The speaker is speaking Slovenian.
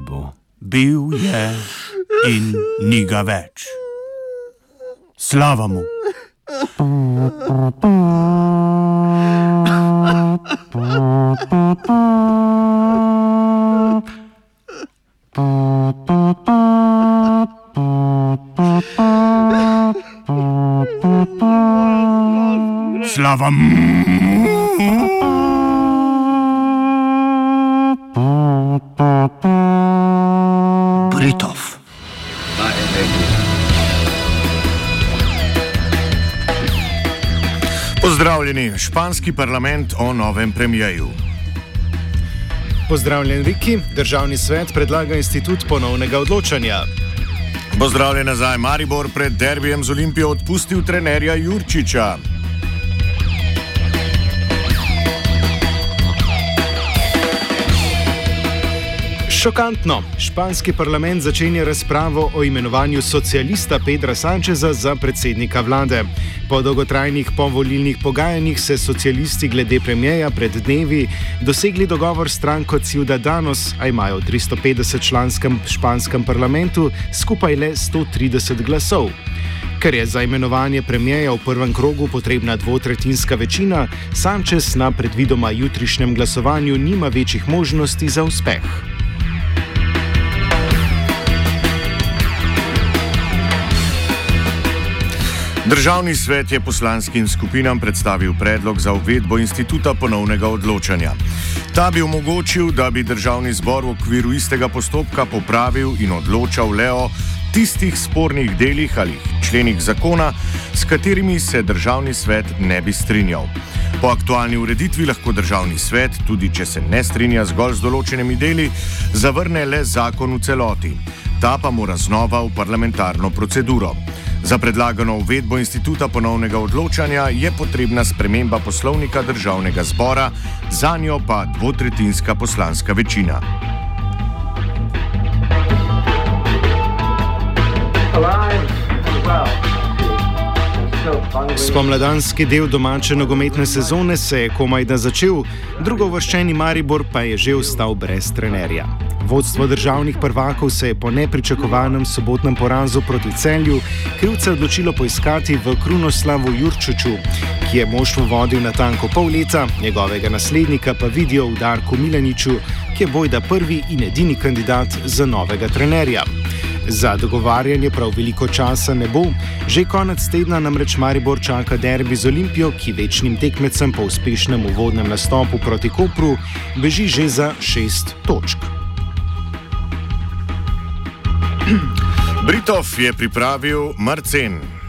nebu. Bil je in ni ga več. Slava mu! Slava Britov. Pozdravljeni, španski parlament o novem premijeju. Pozdravljen, Viki. Državni svet predlaga institut ponovnega odločanja. Pozdravljen nazaj, Maribor pred derbijem z Olimpijo odpustil trenerja Jurčiča. Šokantno. Španski parlament začenja razpravo o imenovanju socialista Pedra Sancheza za predsednika vlade. Po dolgotrajnih povolilnih pogajanjih se socialisti glede premijeja pred dnevi dosegli dogovor s stranko Ciudadanos, a imajo v 350-članskem španskem parlamentu skupaj le 130 glasov. Ker je za imenovanje premijeja v prvem krogu potrebna dvotretjinska večina, Sanchez na predvidoma jutrišnjem glasovanju nima večjih možnosti za uspeh. Državni svet je poslanskim skupinam predstavil predlog za uvedbo instituta ponovnega odločanja. Ta bi omogočil, da bi državni zbor v okviru istega postopka popravil in odločal le o tistih spornih delih ali členih zakona, s katerimi se državni svet ne bi strinjal. Po aktualni ureditvi lahko državni svet, tudi če se ne strinja zgolj z določenimi deli, zavrne le zakon v celoti. Ta pa mora znova v parlamentarno proceduro. Za predlagano uvedbo instituta ponovnega odločanja je potrebna sprememba poslovnika državnega zbora, zanjo pa dvotretjinska poslanska večina. Spomladanski del domače nogometne sezone se je komajda začel, drugouvrščeni Maribor pa je že ostal brez trenerja. Vodstvo državnih prvakov se je po nepričakovanem sobotnem porazu proti Celju krivca odločilo poiskati v Krunoslavu Jurčiču, ki je moštvo vodil natanko pol leta, njegovega naslednika pa vidijo v Darku Milaniču, ki je bojda prvi in edini kandidat za novega trenerja. Za dogovarjanje prav veliko časa ne bo, že konec tedna namreč Maribor čaka derbi z Olimpijo, ki večnim tekmecem po uspešnem uvodnem nastopu proti Kopru beži že za 6 točk. Britov je pripravil Marcen.